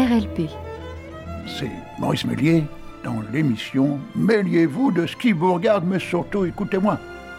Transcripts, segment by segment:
RLP. C'est Maurice Méliès dans l'émission « Mêliez-vous de ce qui vous regarde, mais surtout écoutez-moi ».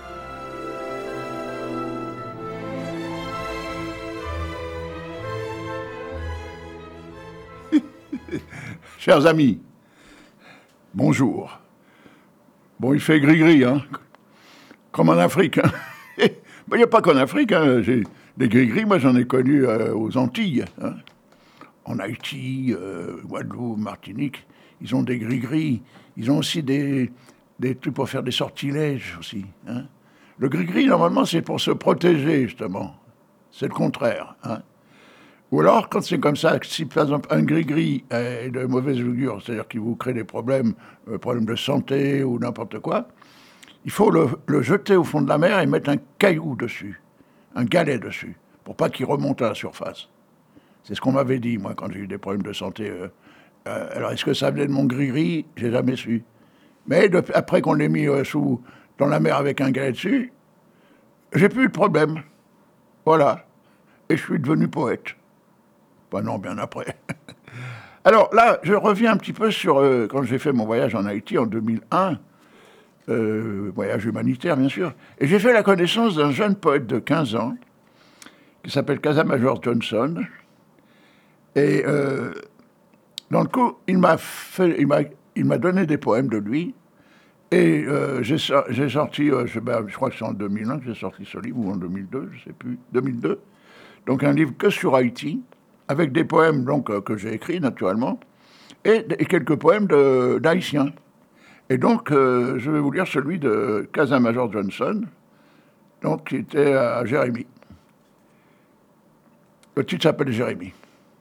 Chers amis, bonjour. Bon, il fait gris-gris, hein, comme en Afrique. Hein. Il n'y a pas qu'en Afrique, hein. J'ai des gris-gris, moi j'en ai connu aux Antilles. Hein. En Haïti, Guadeloupe, Martinique, ils ont des gris-gris. Ils ont aussi des trucs pour faire des sortilèges aussi. Hein. Le gris-gris, normalement, c'est pour se protéger, justement. C'est le contraire. Hein. Ou alors, quand c'est comme ça, si par exemple un gris-gris est de mauvaise augure, c'est-à-dire qu'il vous crée des problèmes de santé ou n'importe quoi, il faut le jeter au fond de la mer et mettre un caillou dessus, un galet dessus, pour pas qu'il remonte à la surface. C'est ce qu'on m'avait dit, moi, quand j'ai eu des problèmes de santé. Alors, est-ce que ça venait de mon gris-gris ? J'ai jamais su. Mais après qu'on l'ait mis dans la mer avec un galet dessus, j'ai plus eu de problème. Voilà. Et je suis devenu poète. Bah non, bien après. Alors là, je reviens un petit peu sur quand j'ai fait mon voyage en Haïti en 2001, voyage humanitaire bien sûr, et j'ai fait la connaissance d'un jeune poète de 15 ans qui s'appelle Casa Major Johnson. Et dans le coup, il m'a donné des poèmes de lui, et j'ai sorti, je crois que c'est en 2001 que j'ai sorti ce livre, ou en 2002, je sais plus, 2002, donc un livre que sur Haïti, avec des poèmes donc, que j'ai écrits, naturellement, et quelques poèmes d'haïtiens. Et donc, je vais vous lire celui de Casa Major Johnson, donc, qui était à Jérémie. Le titre s'appelle Jérémie.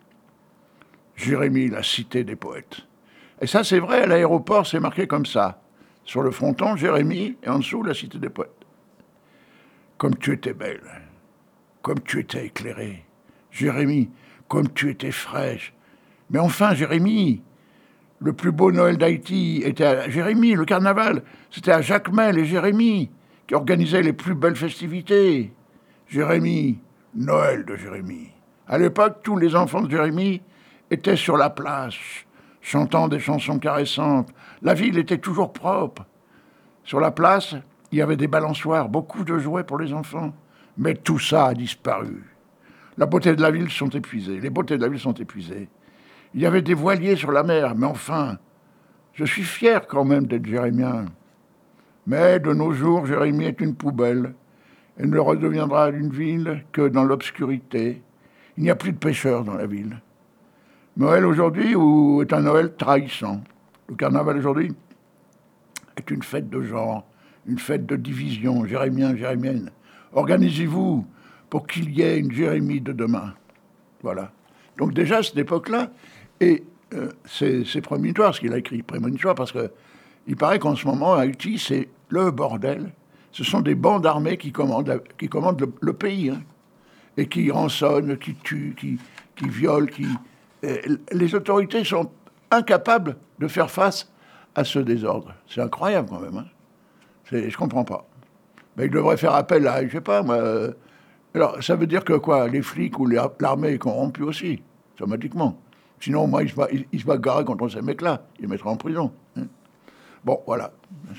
Jérémie, la cité des poètes. Et ça, c'est vrai, à l'aéroport, c'est marqué comme ça. Sur le fronton, Jérémie, et en dessous, la cité des poètes. Comme tu étais belle, comme tu étais éclairée, Jérémie, comme tu étais fraîche. Mais enfin, Jérémie, le plus beau Noël d'Haïti était à Jérémie, le carnaval. C'était à Jacmel et Jérémie qui organisaient les plus belles festivités. Jérémie, Noël de Jérémie. À l'époque, tous les enfants de Jérémie étaient sur la place, chantant des chansons caressantes. La ville était toujours propre. Sur la place, il y avait des balançoires, beaucoup de jouets pour les enfants. Mais tout ça a disparu. La beauté de la ville sont épuisées. Les beautés de la ville sont épuisées. Il y avait des voiliers sur la mer, mais enfin, je suis fier quand même d'être jérémien. Mais de nos jours, Jérémie est une poubelle. Elle ne redeviendra une ville que dans l'obscurité. Il n'y a plus de pêcheurs dans la ville. Noël aujourd'hui est un Noël trahissant. Le carnaval aujourd'hui est une fête de genre, une fête de division, jérémien, jérémienne. Organisez-vous pour qu'il y ait une Jérémie de demain. Voilà. Donc déjà, à cette époque-là, et c'est prémonitoire ce qu'il a écrit, prémonitoire, parce qu'il paraît qu'en ce moment, à Haïti, c'est le bordel. Ce sont des bandes armées qui commandent le pays, hein, et qui rançonnent, qui tuent, qui violent, les autorités sont incapables de faire face à ce désordre. C'est incroyable quand même. Hein. Je comprends pas. Mais ils devraient faire appel à, je sais pas moi... alors, ça veut dire que quoi ? Les flics ou l'armée est corrompue aussi, automatiquement. Sinon, moi, il se va garer contre ces mecs-là. Il les mettra en prison. Hein. Bon, voilà.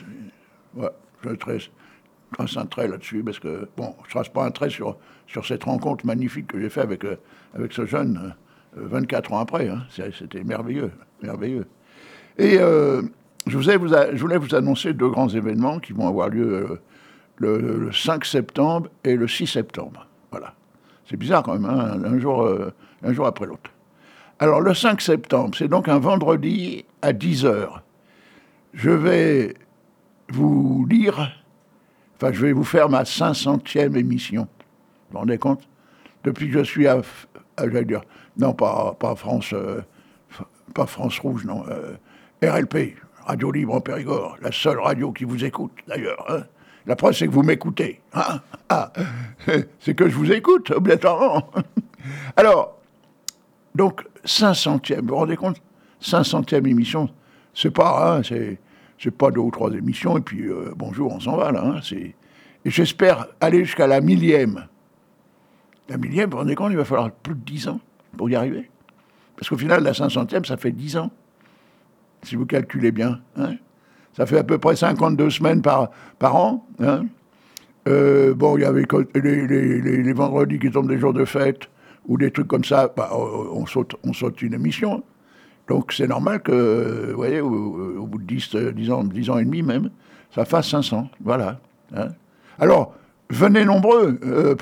Je trace un trait là-dessus, parce que, bon, je trace pas un trait sur cette rencontre magnifique que j'ai faite avec ce jeune 24 ans après. Hein. C'était merveilleux, merveilleux. Et je voulais vous annoncer 2 grands événements qui vont avoir lieu le 5 septembre et le 6 septembre. Voilà. C'est bizarre quand même, hein, un jour après l'autre. Alors, le 5 septembre, c'est donc un vendredi à 10h. Je vais vous lire, je vais vous faire ma 500e émission. Vous vous rendez compte ? Depuis que je suis j'allais dire, non, pas France Rouge, non, RLP, Radio Libre en Périgord, la seule radio qui vous écoute, d'ailleurs, hein. La preuve, c'est que vous m'écoutez. Hein. C'est que je vous écoute, obligatoirement. Alors, donc, 500e, vous vous rendez compte ? 500e émission, c'est pas, hein, c'est pas 2 ou 3 émissions, et puis bonjour, on s'en va, là. Hein, et j'espère aller jusqu'à la 1000e. La 1000e, vous vous rendez compte, il va falloir plus de 10 ans pour y arriver. Parce qu'au final, la 500e, ça fait 10 ans, si vous calculez bien. Hein. Ça fait à peu près 52 semaines par an. Hein. Bon, il y avait les vendredis qui tombent des jours de fête, ou des trucs comme ça, bah, on saute une émission. Donc c'est normal que, vous voyez, au bout de 10 ans et demi même, ça fasse 500. Voilà. Hein. Alors, venez nombreux,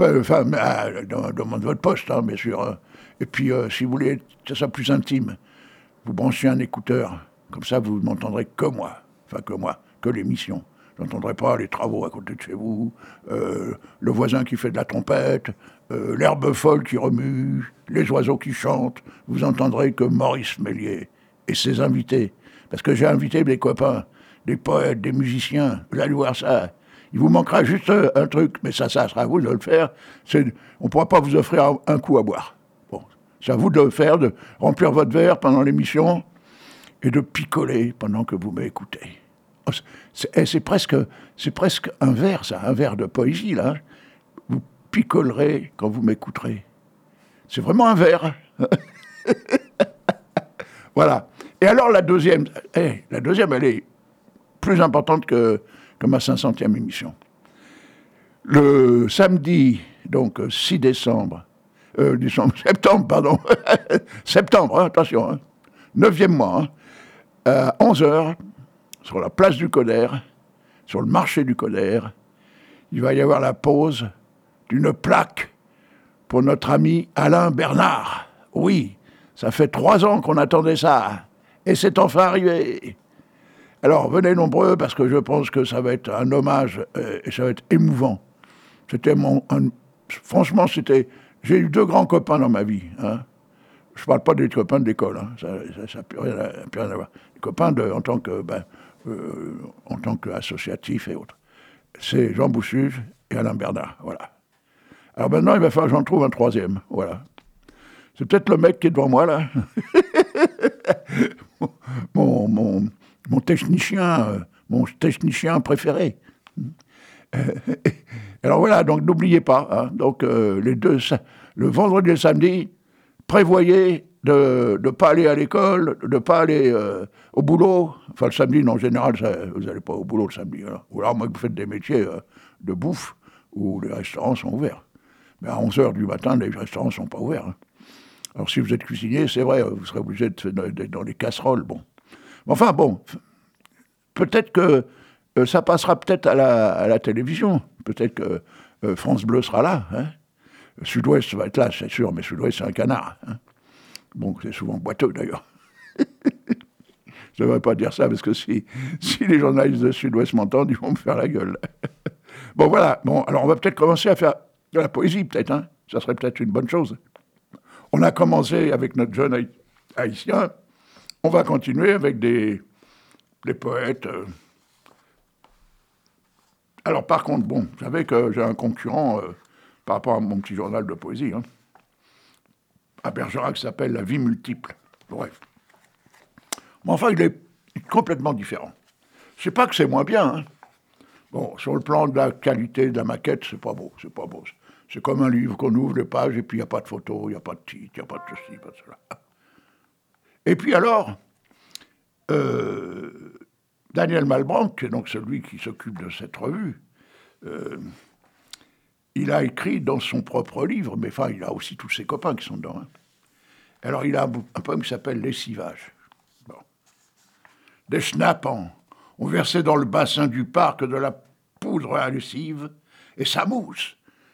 dans votre poste, hein, bien sûr. Hein. Et puis, si vous voulez que ça soit plus intime, vous branchez un écouteur. Comme ça, vous m'entendrez que moi. Enfin, que l'émission. Vous n'entendrez pas les travaux à côté de chez vous, le voisin qui fait de la trompette, l'herbe folle qui remue, les oiseaux qui chantent. Vous entendrez que Maurice Méliès et ses invités. Parce que j'ai invité des copains, des poètes, des musiciens. Vous allez voir ça. Il vous manquera juste un truc, mais ça sera à vous de le faire. On ne pourra pas vous offrir un coup à boire. Bon, c'est à vous de le faire, de remplir votre verre pendant l'émission et de picoler pendant que vous m'écoutez. C'est presque un vers, ça, un vers de poésie, là. Vous picolerez quand vous m'écouterez. C'est vraiment un vers. Voilà. Et alors, la deuxième, elle est plus importante que ma 500e émission. Le samedi, donc 6 décembre, septembre, pardon, septembre, hein, attention, hein, 9e mois, hein, à 11h, sur la place du Coder, sur le marché du Coder, il va y avoir la pose d'une plaque pour notre ami Alain Bernard. Oui, ça fait 3 ans qu'on attendait ça, et c'est enfin arrivé. Alors, venez nombreux, parce que je pense que ça va être un hommage, et ça va être émouvant. Franchement, j'ai eu 2 grands copains dans ma vie. Hein. Je ne parle pas des copains de l'école, hein. Ça n'a plus rien à voir. Les copains en tant qu'associatif et autres. C'est Jean Boussuge et Alain Bernard, voilà. Alors maintenant, il va falloir que j'en trouve un 3e, voilà. C'est peut-être le mec qui est devant moi, là. mon technicien préféré. Alors voilà, donc n'oubliez pas, hein, donc le vendredi et le samedi, prévoyez de ne pas aller à l'école, de ne pas aller au boulot. Enfin, le samedi, en général, vous n'allez pas au boulot le samedi. Hein. Ou alors, moi, vous faites des métiers de bouffe où les restaurants sont ouverts. Mais à 11h du matin, les restaurants ne sont pas ouverts. Hein. Alors, si vous êtes cuisinier, c'est vrai, vous serez obligé d'être dans les casseroles. Bon. Enfin, bon, peut-être que ça passera peut-être à la télévision. Peut-être que France Bleu sera là. Hein. Sud-Ouest va être là, c'est sûr, mais Sud-Ouest, c'est un canard. Hein. Bon, c'est souvent boiteux, d'ailleurs. Je ne devrais pas dire ça, parce que si les journalistes de Sud-Ouest m'entendent, ils vont me faire la gueule. Bon, voilà. Bon, alors, on va peut-être commencer à faire de la poésie, peut-être. Hein. Ça serait peut-être une bonne chose. On a commencé avec notre jeune haïtien. On va continuer avec des poètes. Alors, par contre, bon, vous savez que j'ai un concurrent par rapport à mon petit journal de poésie, hein, à Bergerac, qui s'appelle La vie multiple. Bref. Mais enfin, il est complètement différent. C'est pas que c'est moins bien. Hein. Bon, sur le plan de la qualité de la maquette, c'est pas beau. C'est comme un livre qu'on ouvre les pages et puis il n'y a pas de photo, il n'y a pas de titre, il n'y a pas de ceci, pas de cela. Et puis alors, Daniel Malbranc, qui est donc celui qui s'occupe de cette revue, il a écrit dans son propre livre, mais enfin, il a aussi tous ses copains qui sont dedans. Hein. Alors, il a un poème qui s'appelle Lessivage. Bon. Des schnappants ont versé dans le bassin du parc de la poudre à lessive, et ça mousse,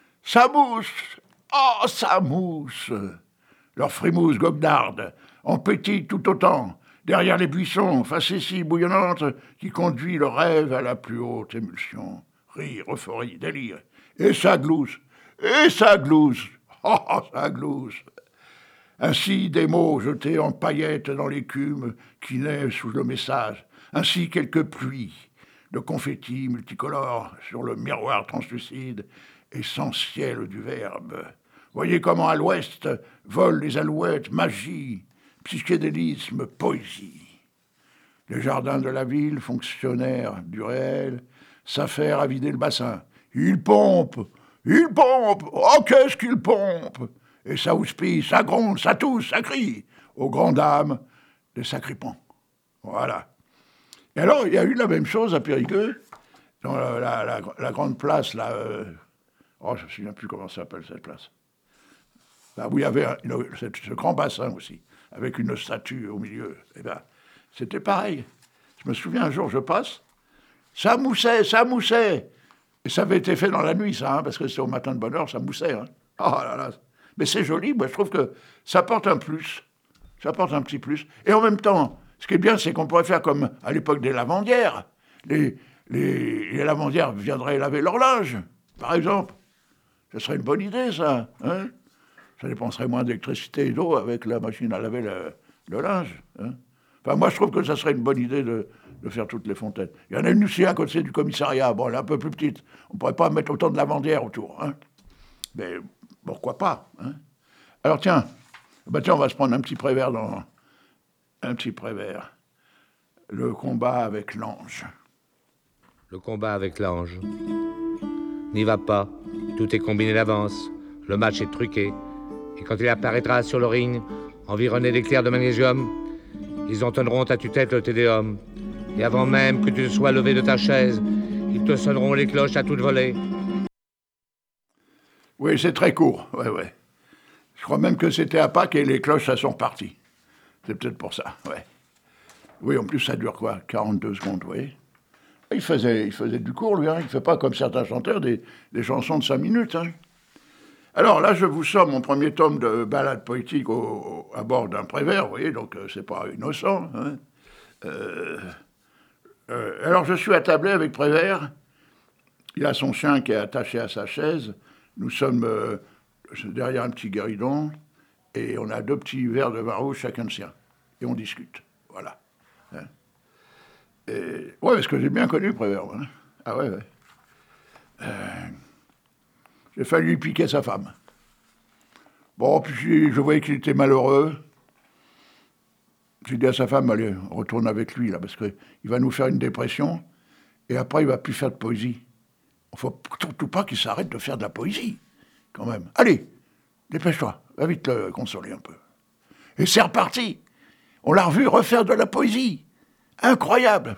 oh, ça mousse. Leur frimousse goguenarde en pétille tout autant, derrière les buissons, facétie bouillonnante, qui conduit le rêve à la plus haute émulsion. Rire, euphorie, délire. Et ça glousse, oh, ça glousse. Ainsi des mots jetés en paillettes dans l'écume qui naît sous le message. Ainsi quelques pluies de confettis multicolores sur le miroir translucide, essentiel du verbe. Voyez comment à l'ouest volent les alouettes, magie, psychédélisme, poésie. Les jardins de la ville, fonctionnaires du réel, s'affairent à vider le bassin. Il pompe, oh qu'est-ce qu'il pompe! Et ça houspille, ça gronde, ça tousse, ça crie. aux grandes dames des sacripants. Voilà. Et alors, il y a eu la même chose à Périgueux, dans la grande place, là. Je ne me souviens plus comment ça s'appelle cette place. Là où il y avait ce grand bassin aussi, avec une statue au milieu. Eh bien, c'était pareil. Je me souviens, un jour, je passe, ça moussait. Et ça avait été fait dans la nuit, ça, parce que c'était au matin de bonne heure, ça moussait. Oh là là. Mais c'est joli, moi, je trouve que ça apporte un plus. Ça apporte un petit plus. Et en même temps, ce qui est bien, c'est qu'on pourrait faire comme à l'époque des lavandières. Les lavandières viendraient laver leur linge, par exemple. Ce serait une bonne idée, ça. Hein, ça dépenserait moins d'électricité et d'eau avec la machine à laver le linge. Hein. Enfin, moi, je trouve que ça serait une bonne idée de faire toutes les fontaines. Il y en a une aussi à côté du commissariat. Bon, elle est un peu plus petite. On ne pourrait pas mettre autant de lavandières autour. Hein. Mais pourquoi pas, hein. Alors, tiens, on va se prendre un petit Prévert Le combat avec l'ange. Le combat avec l'ange. N'y va pas, tout est combiné d'avance, le match est truqué, et quand il apparaîtra sur le ring, environné d'éclairs de magnésium, ils entonneront à tue-tête le Tédéum, et avant même que tu te sois levé de ta chaise, ils te sonneront les cloches à toute volée. Oui, c'est très court, ouais. Je crois même que c'était à Pâques et les cloches, ça sont reparties. C'est peut-être pour ça, ouais. Oui, en plus, ça dure quoi, 42 secondes, vous voyez. Il faisait du court, lui, hein. Il ne fait pas comme certains chanteurs des chansons de 5 minutes. Hein. Alors là, je vous sors mon premier tome de ballade poétique à bord d'un Prévert, vous voyez, donc c'est pas innocent. Hein. Alors je suis attablé avec Prévert, il a son chien qui est attaché à sa chaise, nous sommes derrière un petit guéridon, et on a 2 petits verres de vin rouge, chacun le sien, et on discute, voilà. Hein. Ouais, parce que j'ai bien connu Prévert. Hein. Ah ouais. J'ai failli lui piquer sa femme. Bon, puis je voyais qu'il était malheureux. J'ai dit à sa femme, allez, on retourne avec lui, là, parce qu'il va nous faire une dépression, et après, il va plus faire de poésie. Il ne faut surtout pas qu'il s'arrête de faire de la poésie, quand même. Allez, dépêche-toi, va vite le consoler un peu. Et c'est reparti. On l'a revu refaire de la poésie. Incroyable.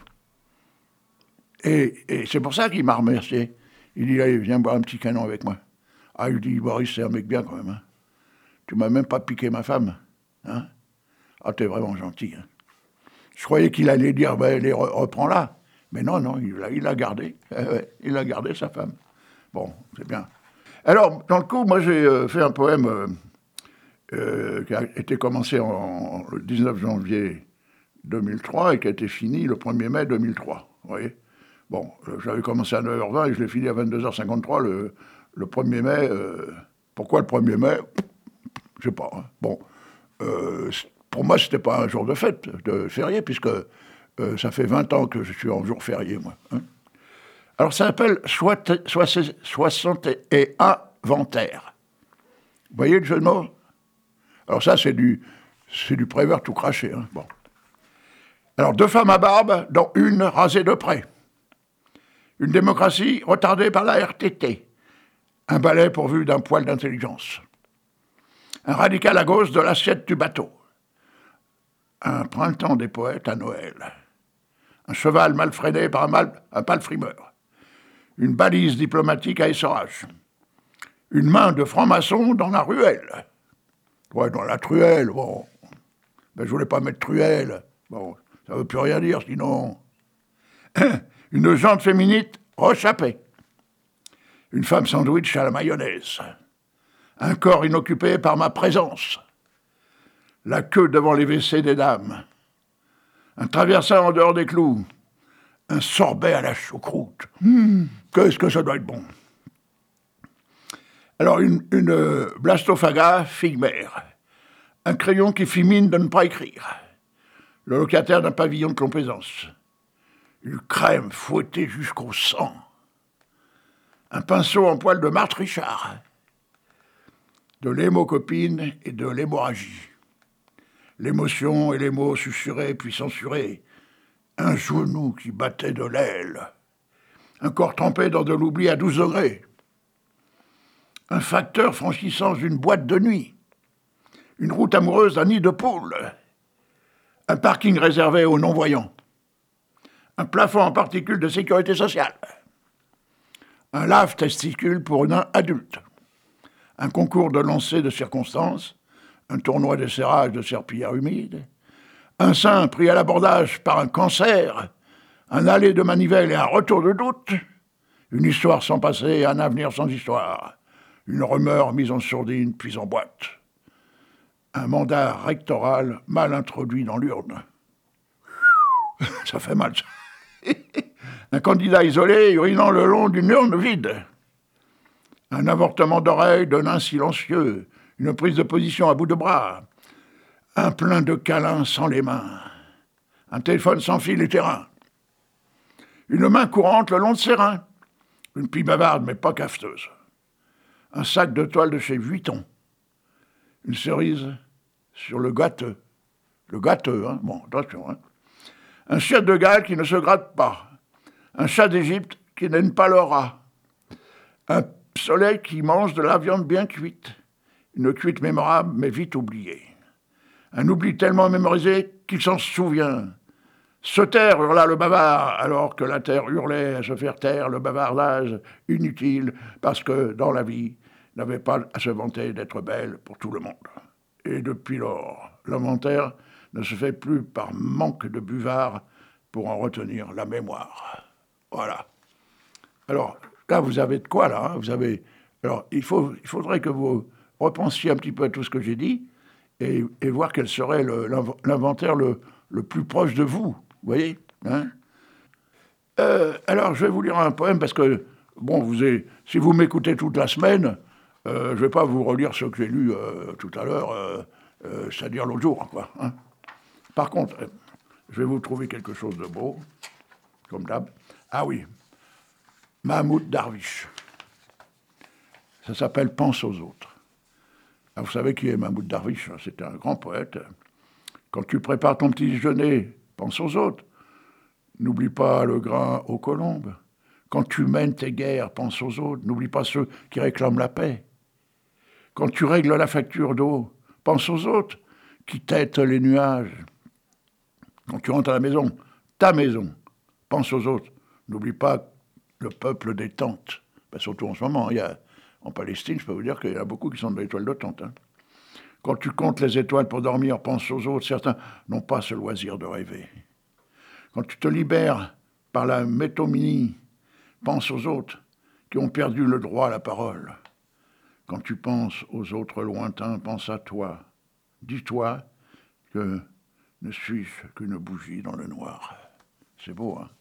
Et c'est pour ça qu'il m'a remercié. Il dit, allez, viens boire un petit canon avec moi. Ah, il dit, Boris, c'est un mec bien quand même. Hein. Tu m'as même pas piqué ma femme. Hein. Ah, t'es vraiment gentil. Hein. Je croyais qu'il allait dire, ben, reprends-la. Mais non, il l'a gardé. Il a gardé sa femme. Bon, c'est bien. Alors, dans le coup, moi, j'ai fait un poème qui a été commencé le 19 janvier 2003 et qui a été fini le 1er mai 2003. Vous voyez ? Bon, j'avais commencé à 9h20 et je l'ai fini à 22h53 le 1er mai. Pourquoi le 1er mai ? Je sais pas. Hein. Bon, pour moi, c'était pas un jour de fête, de férié, puisque ça fait 20 ans que je suis en jour férié, moi. Hein. Alors, ça s'appelle 61 Ventaire. Vous voyez le jeu de mots ? Alors ça, c'est du Prévert tout craché. Hein. Bon. Alors, 2 femmes à barbe, dont une rasée de près. Une démocratie retardée par la RTT. Un balai pourvu d'un poil d'intelligence. Un radical à gauche de l'assiette du bateau. Un printemps des poètes à Noël. Un cheval mal freiné par un palefrimeur. Une balise diplomatique à essorage. Une main de franc-maçon dans la ruelle. Ouais, dans la truelle, bon. Ben, je voulais pas mettre truelle. Bon, ça veut plus rien dire, sinon... Une jante féminine rechappée. Une femme sandwich à la mayonnaise. Un corps inoccupé par ma présence. La queue devant les WC des dames. Un traversin en dehors des clous. Un sorbet à la choucroute. Qu'est-ce que ça doit être bon. Alors, une blastophaga fille-mère. Un crayon qui fit mine de ne pas écrire. Le locataire d'un pavillon de complaisance. Une crème fouettée jusqu'au sang. Un pinceau en poil de Marthe Richard. De l'hémocopine et de l'hémorragie. L'émotion et les mots susurrés puis censurés. Un genou qui battait de l'aile. Un corps trempé dans de l'oubli à 12 degrés. Un facteur franchissant une boîte de nuit. une route amoureuse d'un nid de poule, un parking réservé aux non-voyants, un plafond en particules de sécurité sociale, un lave-testicule pour un adulte, un concours de lancer de circonstances, un tournoi de serrage de serpillère humide, un sein pris à l'abordage par un cancer, un aller de manivelle et un retour de doute, une histoire sans passé et un avenir sans histoire, une rumeur mise en sourdine puis en boîte, un mandat rectoral mal introduit dans l'urne. Ça fait mal, ça. Un candidat isolé urinant le long d'une urne vide, un avortement d'oreille de nain silencieux, une prise de position à bout de bras, un plein de câlins sans les mains, un téléphone sans fil et terrain, une main courante le long de ses reins, une pie bavarde mais pas cafeteuse, un sac de toile de chez Vuitton, une cerise sur le gâteux, hein, bon, attention, hein, un chien de Galles qui ne se gratte pas, un chat d'Égypte qui n'aime pas le rat, un soleil qui mange de la viande bien cuite, une cuite mémorable mais vite oubliée, un oubli tellement mémorisé qu'il s'en souvient. Se taire, hurla le bavard, alors que la terre hurlait à se faire taire le bavardage inutile, parce que, dans la vie, n'avait pas à se vanter d'être belle pour tout le monde. Et depuis lors, l'inventaire ne se fait plus par manque de buvard pour en retenir la mémoire. Voilà. Alors, là, vous avez de quoi, là, hein, vous avez... Alors, il faudrait que vous repensiez un petit peu à tout ce que j'ai dit et voir quel serait l'inventaire le plus proche de vous. Vous voyez, hein, alors, je vais vous lire un poème parce que, bon, si vous m'écoutez toute la semaine, je ne vais pas vous relire ce que j'ai lu tout à l'heure, c'est-à-dire l'autre jour, quoi. Hein. Par contre, je vais vous trouver quelque chose de beau, comme d'hab. Ah oui, Mahmoud Darwish. Ça s'appelle « Pense aux autres ». Alors, vous savez qui est Mahmoud Darwish? C'était un grand poète. Quand tu prépares ton petit déjeuner, pense aux autres. N'oublie pas le grain aux colombes. Quand tu mènes tes guerres, pense aux autres. N'oublie pas ceux qui réclament la paix. Quand tu règles la facture d'eau, pense aux autres qui têtent les nuages. Quand tu rentres à la maison, ta maison, pense aux autres. N'oublie pas le peuple des tentes. Ben, surtout en ce moment, en Palestine, je peux vous dire qu'il y en a beaucoup qui sont de l'étoile de tente. Hein. Quand tu comptes les étoiles pour dormir, pense aux autres. Certains n'ont pas ce loisir de rêver. Quand tu te libères par la métonomie, pense aux autres qui ont perdu le droit à la parole. Quand tu penses aux autres lointains, pense à toi. Dis-toi que ne suis-je qu'une bougie dans le noir. C'est beau, hein?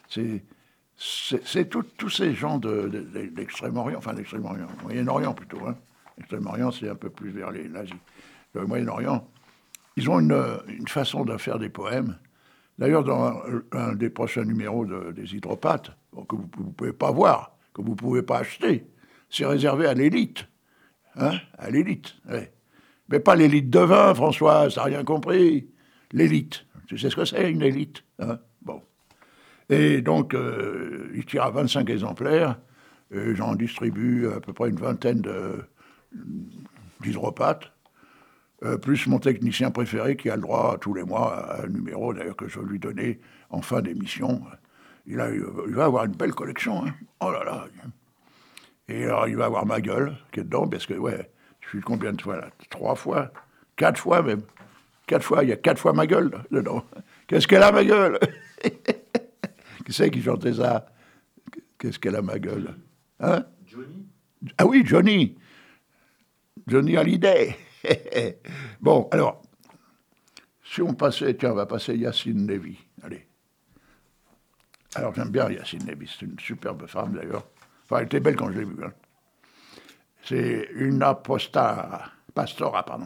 C'est tous ces gens d'Extrême-Orient, enfin d'Extrême-Orient, Moyen-Orient plutôt. Hein. Extrême-Orient, c'est un peu plus vers l'Asie. Le Moyen-Orient, ils ont une façon de faire des poèmes. D'ailleurs, dans un des prochains numéros des Hydropathes, que vous ne pouvez pas voir, que vous ne pouvez pas acheter, c'est réservé à l'élite. Hein, à l'élite, ouais. Mais pas l'élite de vin, François, ça n'a rien compris. L'élite. Tu sais ce que c'est, une élite, hein? Bon. Et donc, il tire à 25 exemplaires, et j'en distribue à peu près une vingtaine d'hydropathes, plus mon technicien préféré qui a le droit tous les mois à un numéro, d'ailleurs, que je vais lui donner en fin d'émission. Il va avoir une belle collection, hein. Oh là là. Et alors, il va avoir ma gueule qui est dedans, parce que, ouais, je suis combien de fois là? 3 fois? 4 fois même. 4 fois, il y a 4 fois ma gueule là, dedans. Qu'est-ce qu'elle a, ma gueule? Qui c'est qui chantait ça? Qu'est-ce qu'elle a, ma gueule? Hein? Johnny? Ah oui, Johnny. Johnny Hallyday. Bon, alors, si on passait, tiens, on va passer Yacine Lévy. Allez. Alors, j'aime bien Yacine Lévy, c'est une superbe femme d'ailleurs. Enfin, elle était belle quand je l'ai vue. Hein. C'est une pastora, pardon.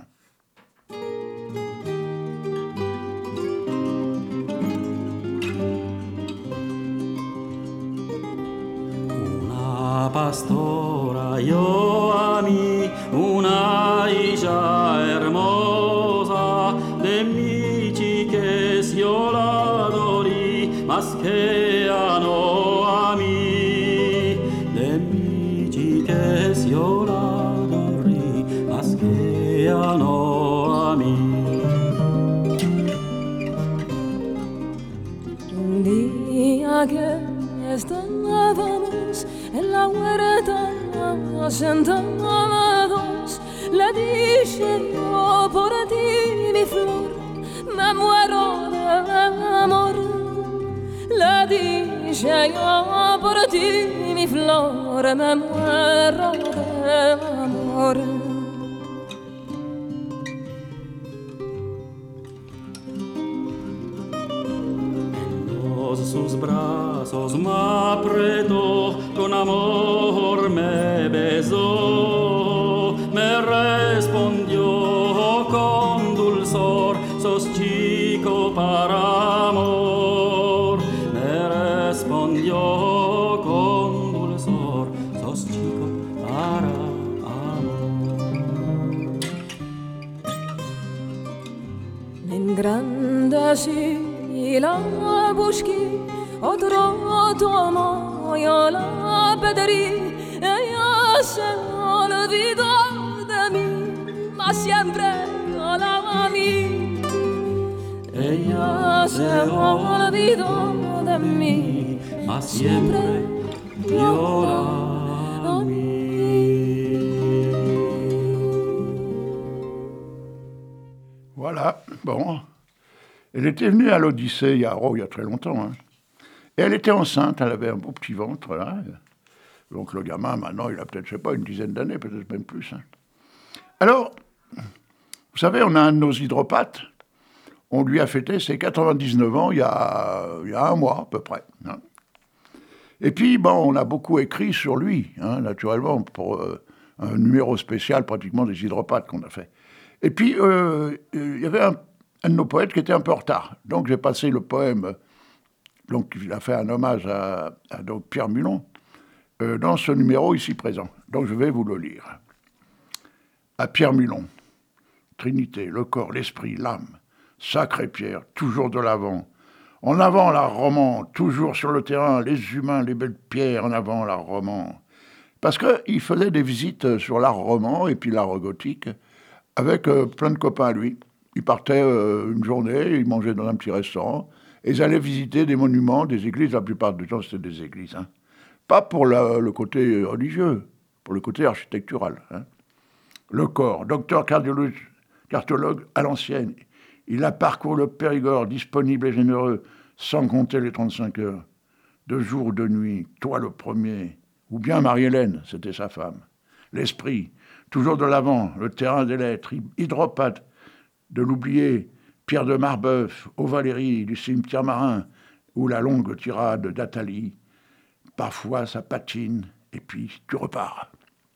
Una pastora io ami, una hija hermosa, de mi chiques io l'adori, mas che no a mi. De mi chiques io l'adori, mas che no estábamos en la huerta, sentados. Le dije yo por ti, mi flor, me muero de amor. Le dije yo por ti, mi flor, me muero de amor. Sus brazos me apretó, con amor me besó, me respondió con dulzor, sos chico para amor. Me respondió con dulzor, sos chico para amor. Engrandecí la busqué, otro tomo, yo la pedí, ella se olvidó de mí, mas siempre yo la amé. Ella se olvidó de mí, mas siempre yo la amé. Voilà, bon. Elle était venue à l'Odyssée il y a très longtemps. Hein. Et elle était enceinte, elle avait un beau petit ventre. Là. Donc le gamin, maintenant, il a peut-être, je sais pas, une dizaine d'années, peut-être même plus. Hein. Alors, vous savez, on a un de nos hydropathes. On lui a fêté ses 99 ans il y a un mois, à peu près. Hein. Et puis, bon, on a beaucoup écrit sur lui, hein, naturellement, pour un numéro spécial pratiquement des hydropathes qu'on a fait. Et puis, il y avait un de nos poètes qui était un peu en retard. Donc j'ai passé le poème, donc il a fait un hommage à donc Pierre Mulon, dans ce numéro ici présent. Donc je vais vous le lire. À Pierre Mulon, Trinité, le corps, l'esprit, l'âme, sacrée Pierre, toujours de l'avant. En avant l'art roman, toujours sur le terrain, les humains, les belles pierres, en avant l'art roman. Parce qu'il faisait des visites sur l'art roman et puis l'art gothique avec plein de copains à lui. Ils partaient une journée, ils mangeaient dans un petit restaurant, et ils allaient visiter des monuments, des églises. La plupart du temps, c'était des églises. Hein. Pas pour le côté religieux, pour le côté architectural. Hein. Le corps, docteur cardiologue à l'ancienne, il a parcouru le Périgord, disponible et généreux, sans compter les 35 heures. De jour ou de nuit, toi le premier, ou bien Marie-Hélène, c'était sa femme. L'esprit, toujours de l'avant, le terrain des lettres, hydropathe, de l'oublier, Pierre de Marbeuf, au Valéry, du cimetière marin, ou la longue tirade d'Athalie. Parfois, ça patine, et puis tu repars.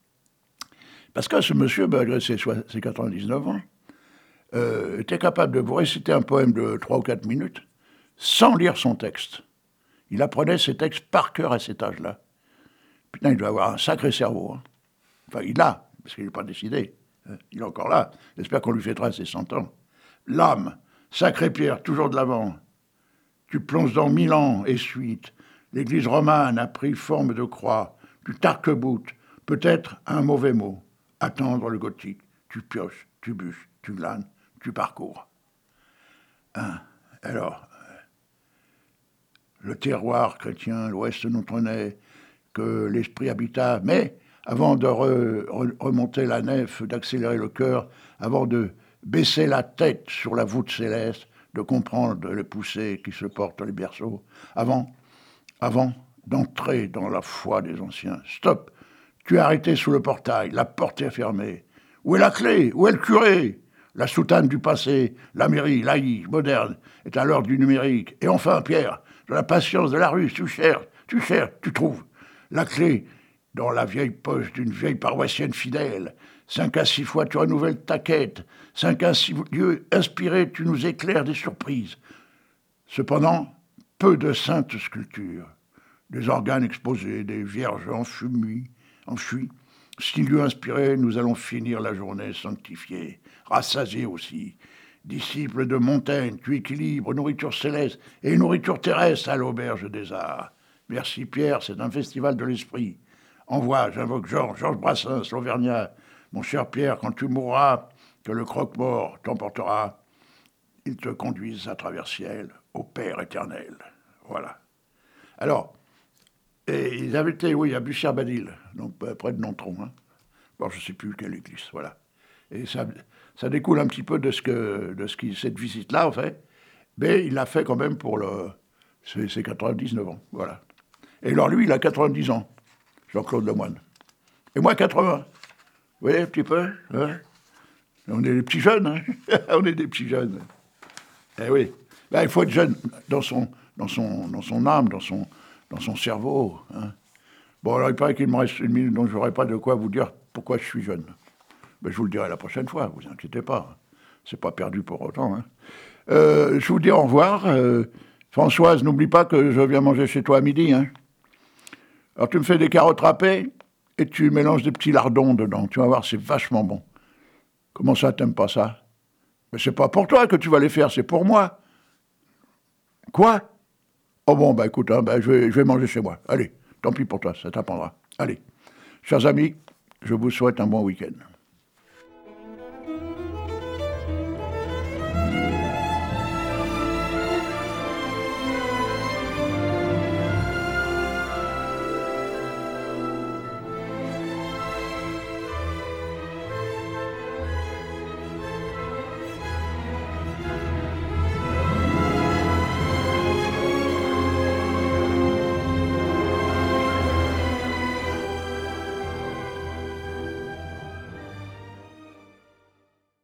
Parce que ce monsieur, malgré ses 99 ans, était capable de vous réciter un poème de 3 ou 4 minutes sans lire son texte. Il apprenait ses textes par cœur à cet âge-là. Putain, il doit avoir un sacré cerveau. Hein. Enfin, il l'a, parce qu'il n'est pas décidé. Il est encore là. J'espère qu'on lui fêtera ses 100 ans. L'âme, sacrée Pierre, toujours de l'avant. Tu plonges dans 1000 ans et suite. L'église romane a pris forme de croix. Tu t'arc-boutes, peut-être un mauvais mot. Attendre le gothique. Tu pioches, tu bûches, tu glanes, tu parcours. Hein, alors, le terroir chrétien, l'ouest nous prenait, que l'esprit habita, mais avant de remonter la nef, d'accélérer le cœur, avant de baisser la tête sur la voûte céleste, de comprendre les poussées qui se portent les berceaux, avant d'entrer dans la foi des anciens. Stop, tu es arrêté sous le portail, la porte est fermée. Où est la clé? Où est le curé? La soutane du passé, la mairie, laïque, moderne, est à l'heure du numérique. Et enfin, Pierre, de la patience de la rue, tu cherches, tu trouves. La clé dans la vieille poche d'une vieille paroissienne fidèle. 5 à 6 fois, tu renouvelles ta quête. 5 à 6 lieux inspirés, tu nous éclaires des surprises. Cependant, peu de saintes sculptures. Des organes exposés, des vierges enfuis. 6 lieux inspirés, nous allons finir la journée sanctifiée. Rassasiés aussi. Disciples de Montaigne, tu équilibres nourriture céleste et nourriture terrestre à l'auberge des arts. Merci Pierre, c'est un festival de l'esprit. Envoie, j'invoque Georges Brassens, l'Auvergnat. Mon cher Pierre, quand tu mourras, que le croque-mort t'emportera, il te conduise à travers ciel, au Père éternel. Voilà. Alors, Et ils avaient été, oui, à Bussière-Badil, donc près de Nontron. Hein. Bon, je ne sais plus quelle église, voilà. Et ça découle un petit peu de cette visite-là, en fait. Mais il l'a fait quand même pour ses 99 ans, voilà. Et alors lui, il a 90 ans, Jean-Claude Lemoine. Et moi, 80. Vous voyez un petit peu hein. On est des petits jeunes, hein. On est des petits jeunes. Eh oui. Ben, il faut être jeune dans son âme, dans son cerveau. Hein. Bon, alors il paraît qu'il me reste une minute, donc je n'aurai pas de quoi vous dire pourquoi je suis jeune. Mais je vous le dirai la prochaine fois, vous inquiétez pas. C'est pas perdu pour autant. Hein. Je vous dis au revoir. Françoise, n'oublie pas que je viens manger chez toi à midi. Hein. Alors tu me fais des carottes râpées et tu mélanges des petits lardons dedans. Tu vas voir, c'est vachement bon. Comment ça, t'aimes pas ça? Mais c'est pas pour toi que tu vas les faire, c'est pour moi. Quoi? Oh bon, bah écoute, hein, je vais manger chez moi. Allez, tant pis pour toi, ça t'apprendra. Allez, chers amis, je vous souhaite un bon week-end.